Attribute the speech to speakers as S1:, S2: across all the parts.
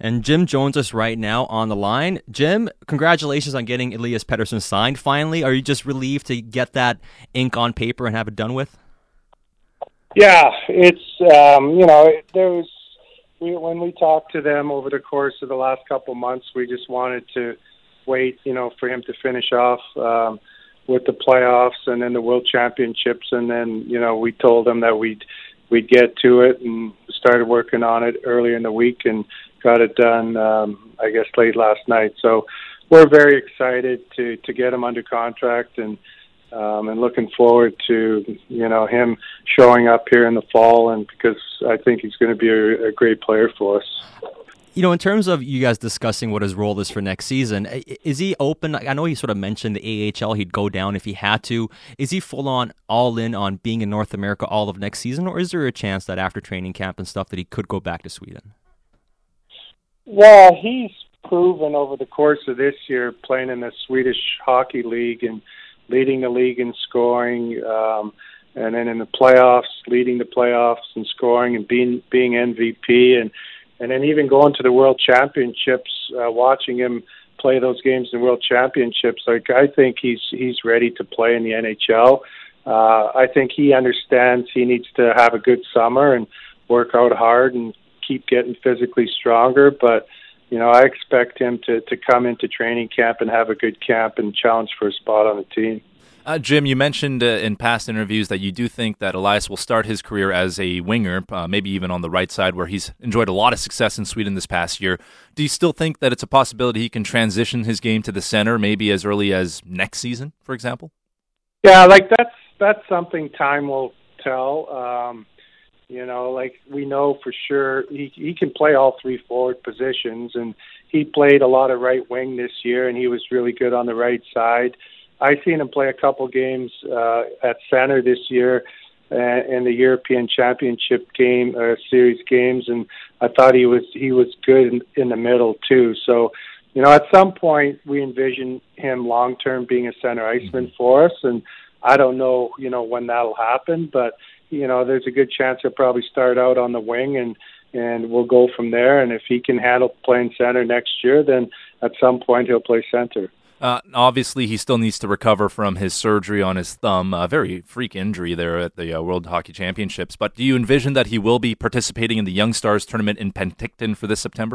S1: And Jim joins us right now on the line. Jim, congratulations on getting Elias Pettersson signed finally. Are you just relieved to get that ink on paper and have it done with?
S2: Yeah, it's, when we talked to them over the course of the last couple months, we just wanted to wait, for him to finish off with the playoffs and then the World Championships. And then, we told them that we'd get to it and started working on it earlier in the week and got it done, late last night. So we're very excited to get him under contract and looking forward to, him showing up here in the fall, and because I think he's going to be a great player for us.
S1: In terms of you guys discussing what his role is for next season, is he open? I know he sort of mentioned the AHL, he'd go down if he had to. Is he full on, all in on being in North America all of next season, or is there a chance that after training camp and stuff that he could go back to Sweden?
S2: Well, he's proven over the course of this year playing in the Swedish Hockey League and leading the league in scoring, and then in the playoffs, leading the playoffs and scoring and being MVP, and then even going to the World Championships, watching him play those games in World Championships. I think he's ready to play in the NHL. I think he understands he needs to have a good summer and work out hard and keep getting physically stronger. But, I expect him to come into training camp and have a good camp and challenge for a spot on the team.
S3: Jim, you mentioned in past interviews that you do think that Elias will start his career as a winger, maybe even on the right side, where he's enjoyed a lot of success in Sweden this past year. Do you still think that it's a possibility he can transition his game to the center maybe as early as next season, for example?
S2: Yeah, that's something time will tell. We know for sure he can play all three forward positions, and he played a lot of right wing this year, and he was really good on the right side. I've seen him play a couple games at center this year in the European Championship series games, and I thought he was good in the middle too. So, at some point we envision him long term being a center iceman for us, and I don't know, when that'll happen, but there's a good chance he'll probably start out on the wing and we'll go from there. And if he can handle playing center next year, then at some point he'll play center.
S3: Obviously, he still needs to recover from his surgery on his thumb, a very freak injury there at the World Hockey Championships. But do you envision that he will be participating in the Young Stars tournament in Penticton for this September?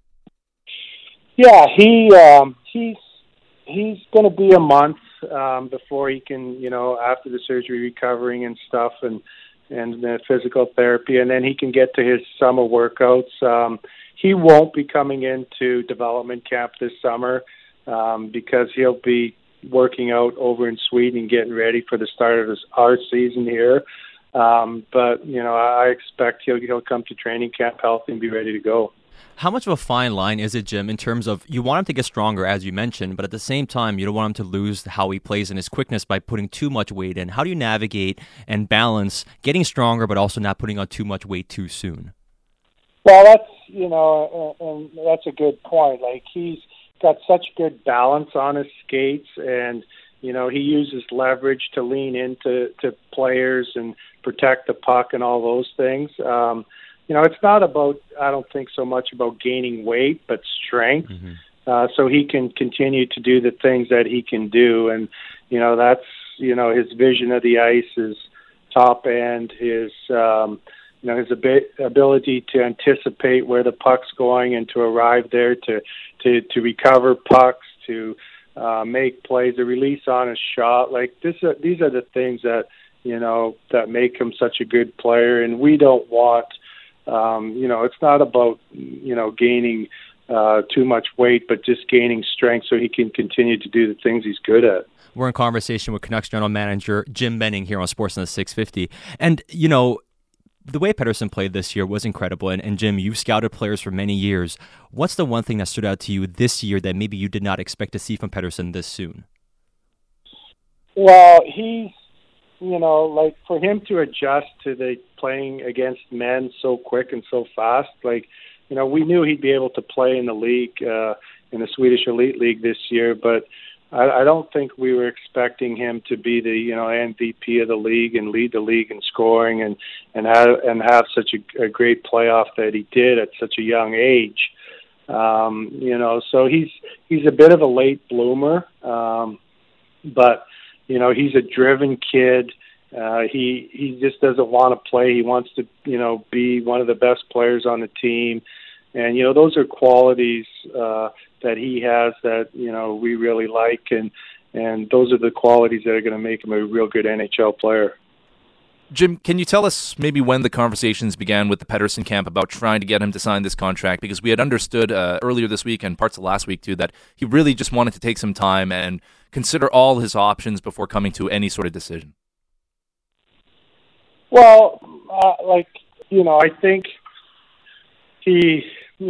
S2: Yeah, he's going to be a month before he can, after the surgery, recovering and stuff, and physical therapy, and then he can get to his summer workouts. He won't be coming into development camp this summer because he'll be working out over in Sweden, getting ready for the start of our season here. But I expect he'll come to training camp healthy and be ready to go.
S1: How much of a fine line is it, Jim, in terms of you want him to get stronger, as you mentioned, but at the same time, you don't want him to lose how he plays and his quickness by putting too much weight in? How do you navigate and balance getting stronger, but also not putting on too much weight too soon?
S2: Well, that's, and that's a good point. He's got such good balance on his skates, and, he uses leverage to lean into players and protect the puck and all those things. It's not about, I don't think so much about gaining weight, but strength. Mm-hmm. So he can continue to do the things that he can do. And, that's, his vision of the ice, his top end, his ability to anticipate where the puck's going and to arrive there, to recover pucks, to make plays, a release on a shot. These are the things that, that make him such a good player. And we don't want, it's not about, gaining too much weight, but just gaining strength so he can continue to do the things he's good at.
S1: We're in conversation with Canucks General Manager Jim Benning here on Sportsnet 650. And, the way Pettersson played this year was incredible. And Jim, you've scouted players for many years. What's the one thing that stood out to you this year that maybe you did not expect to see from Pettersson this soon?
S2: Well, he's, for him to adjust to the playing against men so quick and so fast, we knew he'd be able to play in the league, in the Swedish Elite League this year, but I don't think we were expecting him to be the MVP of the league and lead the league in scoring and have such a great playoff that he did at such a young age. So he's a bit of a late bloomer, but he's a driven kid. He just doesn't want to play. He wants to be one of the best players on the team, and those are qualities that he has that we really like, and those are the qualities that are going to make him a real good NHL player.
S3: Jim, can you tell us maybe when the conversations began with the Pettersson camp about trying to get him to sign this contract? Because we had understood earlier this week and parts of last week too that he really just wanted to take some time and consider all his options before coming to any sort of decision.
S2: Well, I think he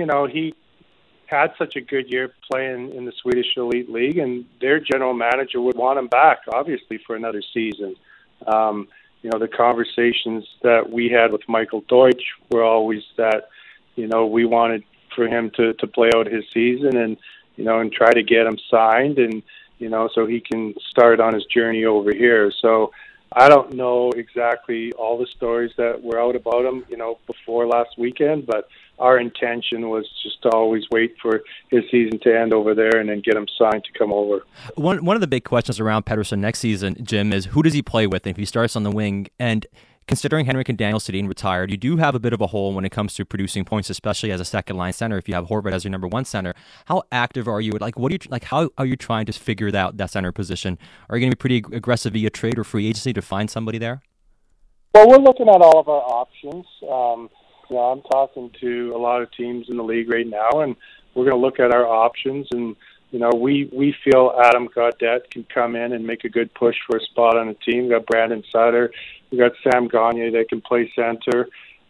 S2: had such a good year playing in the Swedish Elite League, and their general manager would want him back, obviously, for another season. The conversations that we had with Michael Deutsch were always that, we wanted for him to play out his season and try to get him signed and, so he can start on his journey over here. So I don't know exactly all the stories that were out about him, before last weekend, but our intention was just to always wait for his season to end over there and then get him signed to come over.
S1: One of the big questions around Pettersson next season, Jim, is who does he play with if he starts on the wing? And considering Henrik and Daniel Sedin retired, you do have a bit of a hole when it comes to producing points, especially as a second-line center. If you have Horvat as your number one center, how active are you? How are you trying to figure out that center position? Are you going to be pretty aggressive via trade or free agency to find somebody there?
S2: Well, we're looking at all of our options. I'm talking to a lot of teams in the league right now, and we're going to look at our options. And we feel Adam Gaudette can come in and make a good push for a spot on the team. We've got Brandon Sutter, we've got Sam Gagner that can play center.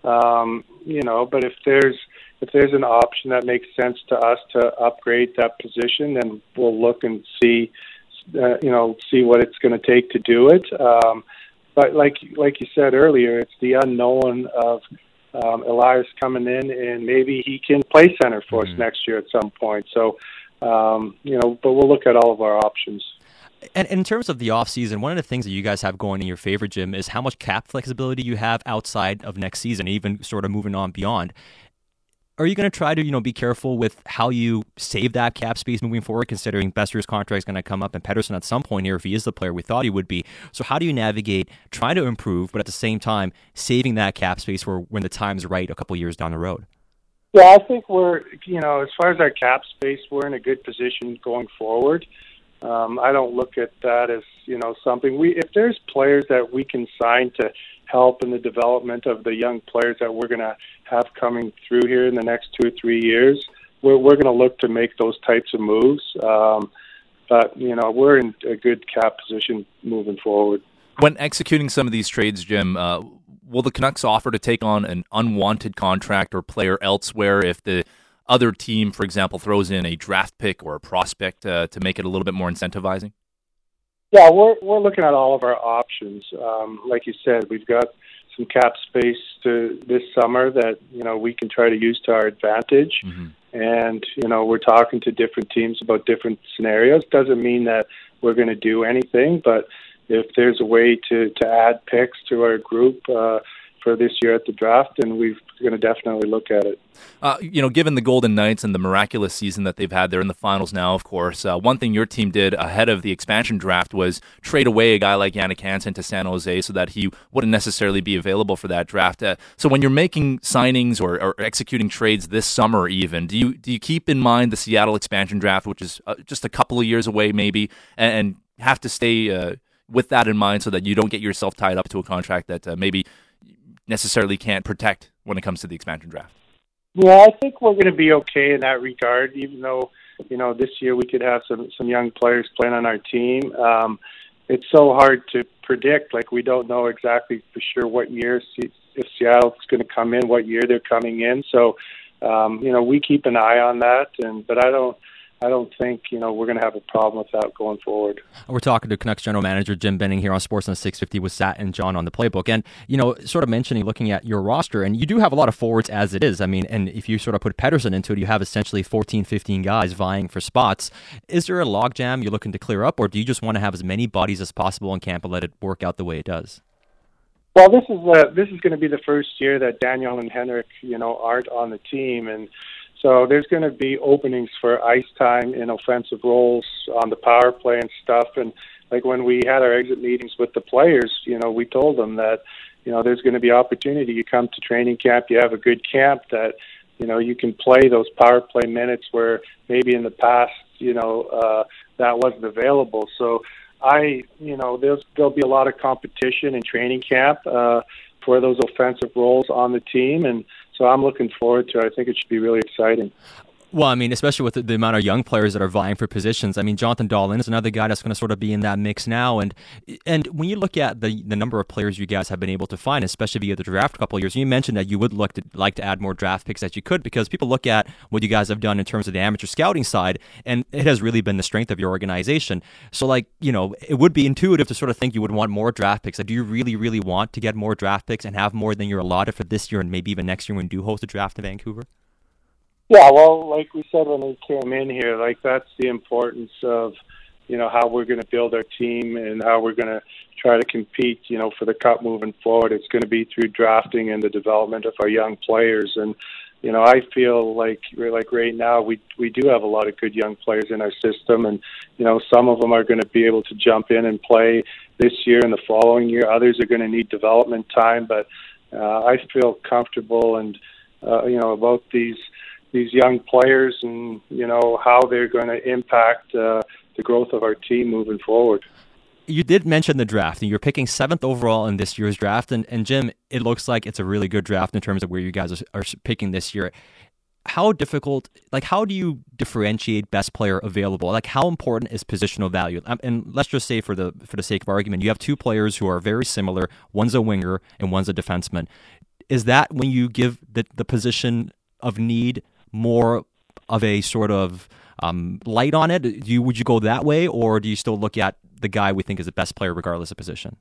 S2: But if there's an option that makes sense to us to upgrade that position, then we'll look and see what it's going to take to do it. But like you said earlier, it's the unknown of Elias coming in, and maybe he can play center for us next year at some point. So, but we'll look at all of our options.
S1: And in terms of the offseason, one of the things that you guys have going in your favor, Jim, is how much cap flexibility you have outside of next season, even sort of moving on beyond. Are you going to try to, be careful with how you save that cap space moving forward, considering Boeser's contract is going to come up and Pettersson at some point here, if he is the player we thought he would be? So how do you navigate trying to improve, but at the same time saving that cap space for when the time's right a couple years down the road?
S2: Yeah, I think we're, as far as our cap space, we're in a good position going forward. I don't look at that as, something. If there's players that we can sign to help in the development of the young players that we're going to have coming through here in the next 2 or 3 years, we're going to look to make those types of moves. But we're in a good cap position moving forward.
S3: When executing some of these trades, Jim, will the Canucks offer to take on an unwanted contract or player elsewhere if the other team, for example, throws in a draft pick or a prospect to make it a little bit more incentivizing?
S2: Yeah, we're looking at all of our options. Like you said, we've got some cap space this summer that we can try to use to our advantage. Mm-hmm. And we're talking to different teams about different scenarios. Doesn't mean that we're going to do anything, but if there's a way to add picks to our group for this year at the draft, then we're going to definitely look at it.
S3: Given the Golden Knights and the miraculous season that they've had, they're in the finals now, of course. One thing your team did ahead of the expansion draft was trade away a guy like Jannik Hansen to San Jose so that he wouldn't necessarily be available for that draft. So when you're making signings or executing trades this summer even, do you keep in mind the Seattle expansion draft, which is just a couple of years away maybe, and have to stay with that in mind so that you don't get yourself tied up to a contract that maybe necessarily can't protect when it comes to the expansion draft?
S2: Yeah, I think we're going to be okay in that regard, even though, this year we could have some young players playing on our team. It's so hard to predict. Like, we don't know exactly for sure what year, if Seattle's going to come in, what year they're coming in. So, we keep an eye on that, but I don't think, we're going to have a problem with that going forward.
S1: We're talking to Canucks General Manager Jim Benning here on Sportsnet 650 with Sat and John on the playbook. And, sort of mentioning, looking at your roster, and you do have a lot of forwards as it is. I mean, and if you sort of put Pettersson into it, you have essentially 14, 15 guys vying for spots. Is there a logjam you're looking to clear up, or do you just want to have as many bodies as possible in camp and let it work out the way it does?
S2: Well, this is going to be the first year that Daniel and Henrik, aren't on the team, and So there's going to be openings for ice time in offensive roles on the power play and stuff. And like when we had our exit meetings with the players, we told them that, there's going to be opportunity. You come to training camp, you have a good camp that, you can play those power play minutes where maybe in the past, that wasn't available. So there'll be a lot of competition in training camp for those offensive roles on the team. And so I'm looking forward to it. I think it should be really exciting.
S1: Well, I mean, especially with the amount of young players that are vying for positions. I mean, Jonathan Dahlen is another guy that's going to sort of be in that mix now. And when you look at the number of players you guys have been able to find, especially via the draft a couple of years, you mentioned that you would like to add more draft picks that you could, because people look at what you guys have done in terms of the amateur scouting side, and it has really been the strength of your organization. So, it would be intuitive to sort of think you would want more draft picks. Do you really, really want to get more draft picks and have more than you're allotted for this year and maybe even next year when you do host a draft in Vancouver?
S2: Yeah, well, like we said when we came in here, that's the importance of, how we're going to build our team and how we're going to try to compete, for the Cup moving forward. It's going to be through drafting and the development of our young players. And, I feel like right now we do have a lot of good young players in our system. And, some of them are going to be able to jump in and play this year and the following year. Others are going to need development time. But I feel comfortable and, about these young players and, how they're going to impact the growth of our team moving forward.
S1: You did mention the draft, and you're picking 7th overall in this year's draft. And Jim, it looks like it's a really good draft in terms of where you guys are picking this year. How difficult, how do you differentiate best player available? How important is positional value? And let's just say for the sake of argument, you have two players who are very similar. One's a winger and one's a defenseman. Is that when you give the position of need more of a sort of light on it? Would you go that way, or do you still look at the guy we think is the best player regardless of position?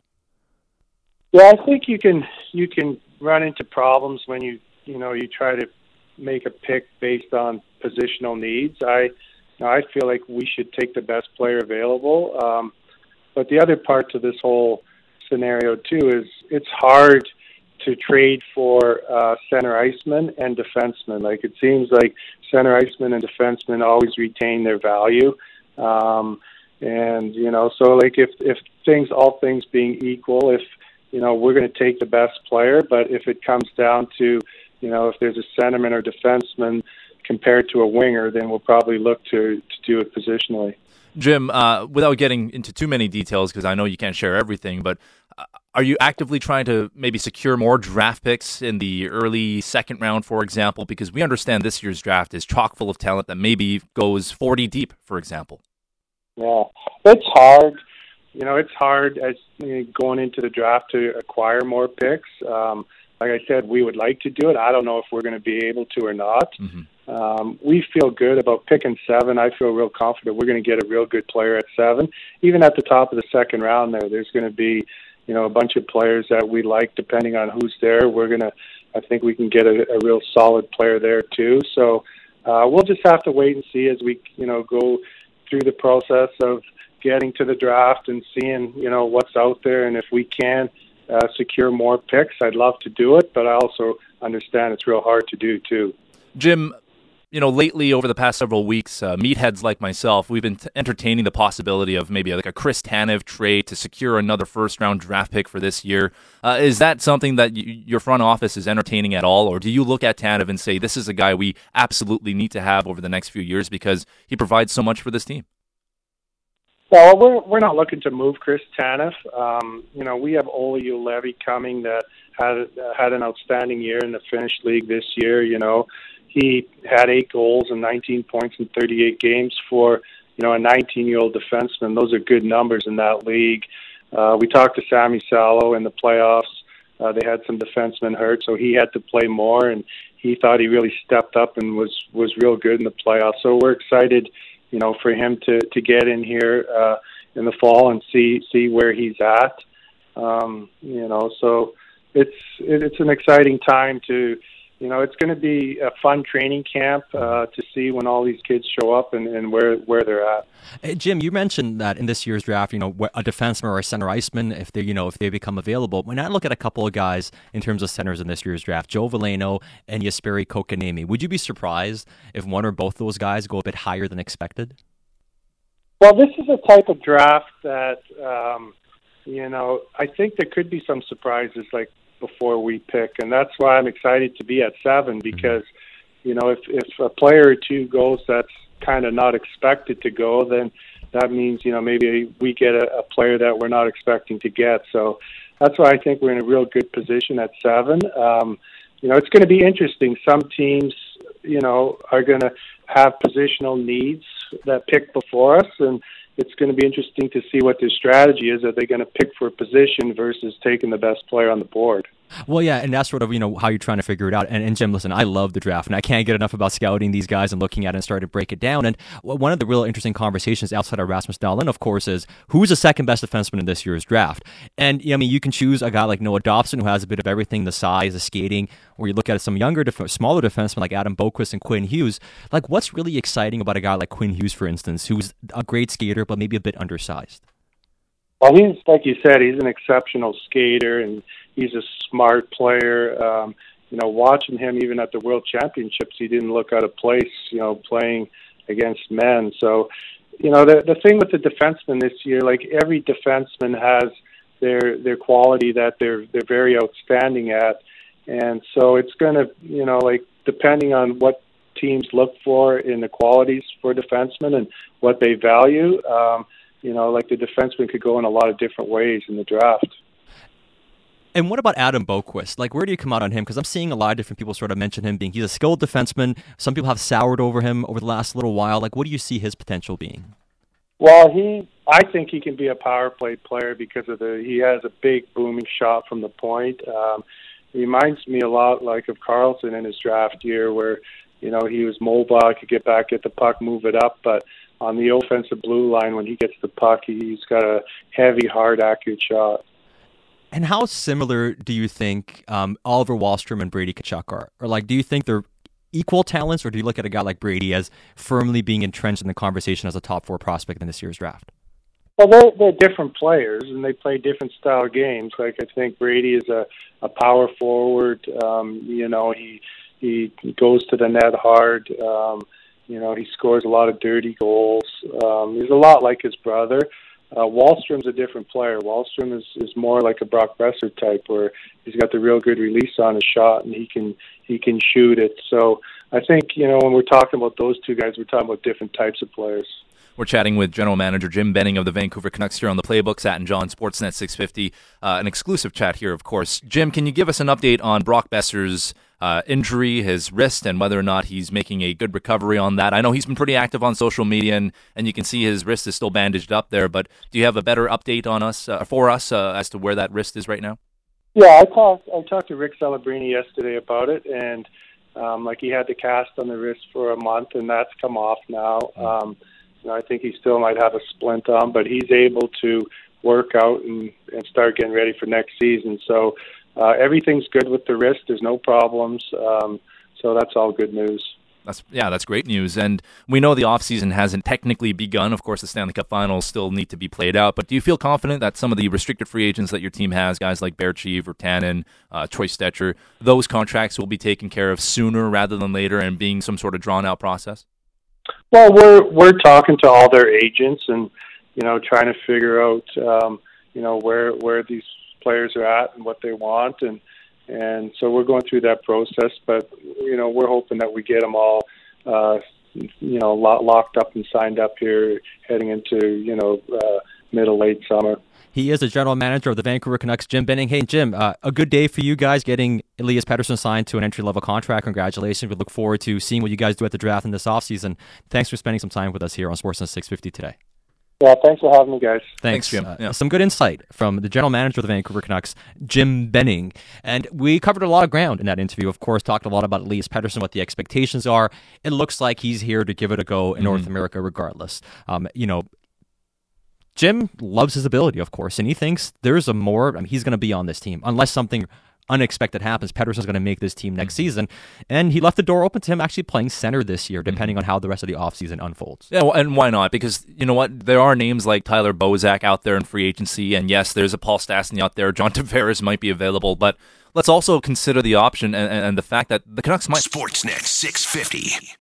S2: Yeah, I think you can run into problems when you try to make a pick based on positional needs. I feel like we should take the best player available. But the other part to this whole scenario too is it's hard to trade for center icemen and defensemen. It seems like center icemen and defensemen always retain their value. And, so if all things being equal, if, we're going to take the best player, but if it comes down to, if there's a centerman or defenseman compared to a winger, then we'll probably look to do it positionally.
S3: Jim, without getting into too many details, because I know you can't share everything, but are you actively trying to maybe secure more draft picks in the early second round, for example? Because we understand this year's draft is chock full of talent that maybe goes 40 deep, for example.
S2: Yeah, it's hard. It's hard as going into the draft to acquire more picks. Like I said, we would like to do it. I don't know if we're going to be able to or not. Mm-hmm. We feel good about picking 7. I feel real confident we're going to get a real good player at 7. Even at the top of the second round there's going to be a bunch of players that we like depending on who's there. I think we can get a real solid player there too. So we'll just have to wait and see as we, go through the process of getting to the draft and seeing, what's out there. And if we can secure more picks, I'd love to do it, but I also understand it's real hard to do too.
S3: Jim, lately over the past several weeks, meatheads like myself, we've been entertaining the possibility of maybe a Chris Tanev trade to secure another first-round draft pick for this year. Is that something that your front office is entertaining at all, or do you look at Tanev and say, this is a guy we absolutely need to have over the next few years because he provides so much for this team?
S2: Well, we're not looking to move Chris Tanev. We have Ole Juolevi coming that had an outstanding year in the Finnish league this year. He had 8 goals and 19 points in 38 games for, a 19-year-old defenseman. Those are good numbers in that league. We talked to Sami Salo in the playoffs. They had some defensemen hurt, so he had to play more, and he thought he really stepped up and was real good in the playoffs. So we're excited, for him to get in here in the fall and see where he's at. So it's an exciting time to it's going to be a fun training camp to see when all these kids show up and where they're at.
S1: Hey, Jim, you mentioned that in this year's draft, a defenseman or a center iceman, if they become available. When I look at a couple of guys in terms of centers in this year's draft, Joe Veleno and Jesperi Kotkaniemi, would you be surprised if one or both those guys go a bit higher than expected?
S2: Well, this is a type of draft that, I think there could be some surprises like before we pick, and that's why I'm excited to be at 7 because, if a player or two goes that's kind of not expected to go, then that means, maybe we get a player that we're not expecting to get. So that's why I think we're in a real good position at 7. It's going to be interesting. Some teams, are going to have positional needs that pick before us, and it's going to be interesting to see what their strategy is. Are they going to pick for a position versus taking the best player on the board?
S1: Well, yeah, and that's sort of, how you're trying to figure it out. And Jim, listen, I love the draft, and I can't get enough about scouting these guys and looking at it and starting to break it down. And one of the real interesting conversations outside of Rasmus Dahlin, of course, is who's the second best defenseman in this year's draft? And, you can choose a guy like Noah Dobson, who has a bit of everything, the size, the skating, or you look at some younger, smaller defensemen like Adam Boqvist and Quinn Hughes. Like, what's really exciting about a guy like Quinn Hughes, for instance, who's a great skater, but maybe a bit undersized?
S2: Well, he's, like you said, he's an exceptional skater, and he's a smart player. Watching him even at the World Championships, he didn't look out of place, playing against men. So, the thing with the defensemen this year, like every defenseman has their quality that they're very outstanding at. And so it's going to, depending on what teams look for in the qualities for defensemen and what they value, the defenseman could go in a lot of different ways in the draft.
S1: And what about Adam Boqvist? Like, where do you come out on him? Because I'm seeing a lot of different people sort of mention him being, he's a skilled defenseman. Some people have soured over him over the last little while. Like, what do you see his potential being?
S2: Well, I think he can be a power play player because he has a big booming shot from the point. He reminds me a lot like of Carlson in his draft year where, he was mobile, could get back, get the puck, move it up, but on the offensive blue line, when he gets the puck, he's got a heavy, hard, accurate shot.
S1: And how similar do you think Oliver Wahlstrom and Brady Tkachuk are? Or do you think they're equal talents, or do you look at a guy like Brady as firmly being entrenched in the conversation as a top 4 prospect in this year's draft?
S2: Well, they're different players, and they play different style games. Like, I think Brady is a power forward. He goes to the net hard. He scores a lot of dirty goals. He's a lot like his brother. Wahlstrom's a different player. Wahlstrom is more like a Brock Besser type, where he's got the real good release on his shot, and he can shoot it. So I think, when we're talking about those two guys, we're talking about different types of players.
S3: We're chatting with General Manager Jim Benning of the Vancouver Canucks here on the Playbook, Sat and John, Sportsnet 650. An exclusive chat here, of course. Jim, can you give us an update on Brock Besser's injury, his wrist, and whether or not he's making a good recovery on that? I know he's been pretty active on social media, and you can see his wrist is still bandaged up there, but do you have a better update on us as to where that wrist is right now?
S2: Yeah, I talked to Rick Celebrini yesterday about it, and he had the cast on the wrist for a month, and that's come off now. I think he still might have a splint on, but he's able to work out and start getting ready for next season. So everything's good with the wrist. There's no problems. So that's all good news.
S3: That's great news. And we know the offseason hasn't technically begun. Of course, the Stanley Cup Finals still need to be played out. But do you feel confident that some of the restricted free agents that your team has, guys like Bertschy, Virtanen, Troy Stecher, those contracts will be taken care of sooner rather than later and being some sort of drawn-out process?
S2: Well, we're talking to all their agents and, trying to figure out, where these players are at and what they want. And so we're going through that process, but, we're hoping that we get them all, locked up and signed up here heading into, middle, late summer.
S1: He is the general manager of the Vancouver Canucks, Jim Benning. Hey, Jim, a good day for you guys getting Elias Pettersson signed to an entry-level contract. Congratulations. We look forward to seeing what you guys do at the draft in this offseason. Thanks for spending some time with us here on Sportsnet 650 today.
S2: Yeah, thanks for having me, guys.
S1: Thanks,
S3: Jim.
S1: Some good insight from the general manager of the Vancouver Canucks, Jim Benning. And we covered a lot of ground in that interview. Of course, talked a lot about Elias Pettersson, what the expectations are. It looks like he's here to give it a go in North America regardless. Jim loves his ability, of course, and he thinks there's he's going to be on this team unless something unexpected happens, Pettersson's going to make this team next season. And he left the door open to him actually playing center this year, depending on how the rest of the offseason unfolds.
S3: Yeah, well, and why not? Because you know what? There are names like Tyler Bozak out there in free agency, and yes, there's a Paul Stastny out there. John Tavares might be available, but let's also consider the option and the fact that the Canucks might...
S4: Sportsnet 650.